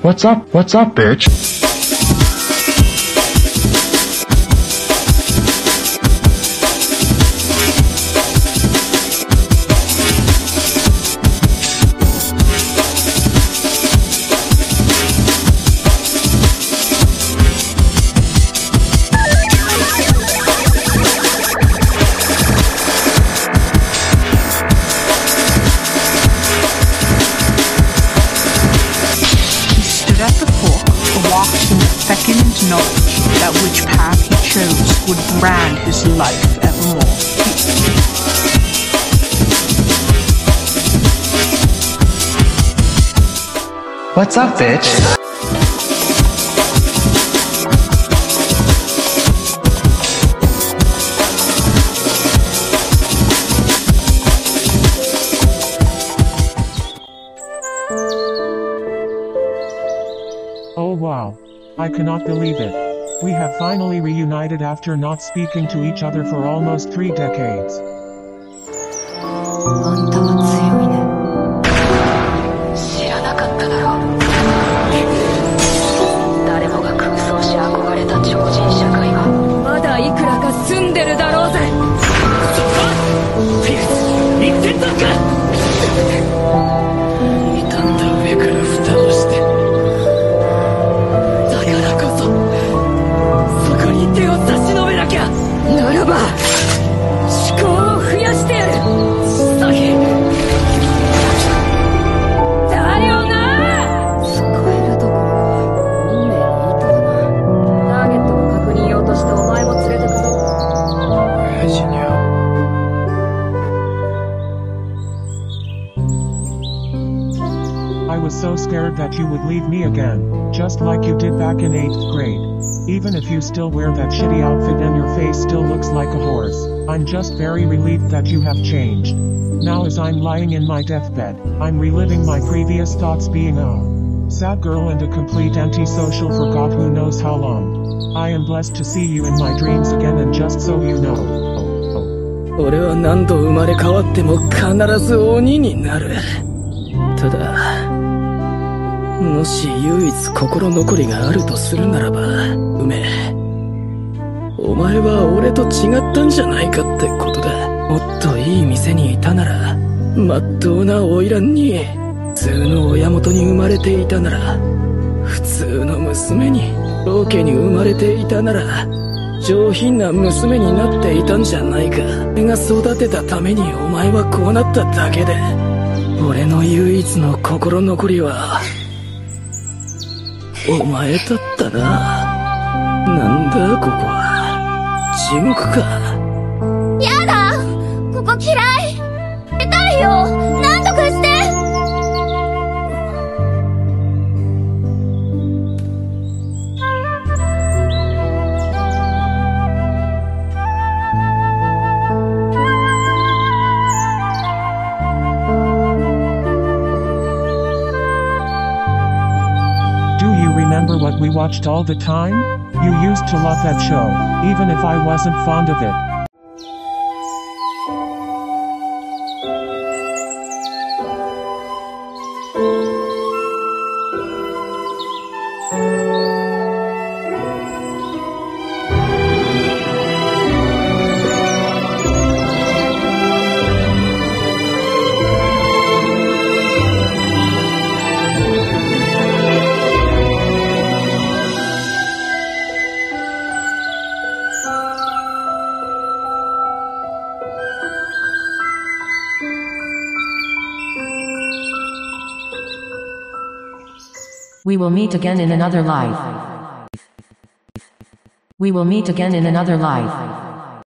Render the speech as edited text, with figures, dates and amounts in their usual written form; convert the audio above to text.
What's up? What's up, bitch? Knowledge that which path he chose would brand his life evermore. What's up, bitch? Oh wow. I cannot believe it. We have finally reunited after not speaking to each other for almost 3 decades. あんたは強いね。知らなかっただろう。誰もが空想し憧れた超人社会がまだいくらか住んでるだろうぜ。そこ言ってたか。傷んだ上から蓋をして。手を差し伸べなきゃ。ならば思考を増やしてやる。サヒだよな。聞こえるところ運命の糸だな。ターゲットの確認用としてお前も連れてくぞ。親父には I was so scared that you would leave me again, just like you did back in 8th grade. Even if you still wear that shitty outfit and your face still looks like a horse, I'm just very relieved that you have changed. Now as I'm lying in my deathbed, I'm reliving my previous thoughts being a sad girl and a complete antisocial for God who knows how long. I am blessed to see you in my dreams again and just so you know. 俺は何度生まれ変わっても必ず鬼になる。ただもし唯一心残りがあるとするならば、梅、お前は俺と違ったんじゃないかってことだ。もっといい店にいたなら、まっとうな花魁に、普通の親元に生まれていたなら、普通の娘に、老家に生まれていたなら、上品な娘になっていたんじゃないか。俺が育てたためにお前はこうなっただけで、俺の唯一の心残りは、お前だったな。なんだここは。地獄か。 やだ、ここ嫌い。出たいよ。なんとかして。 Remember what we watched all the time? You used to love that show, even if I wasn't fond of it. We will meet again in another life. We will meet again in another life.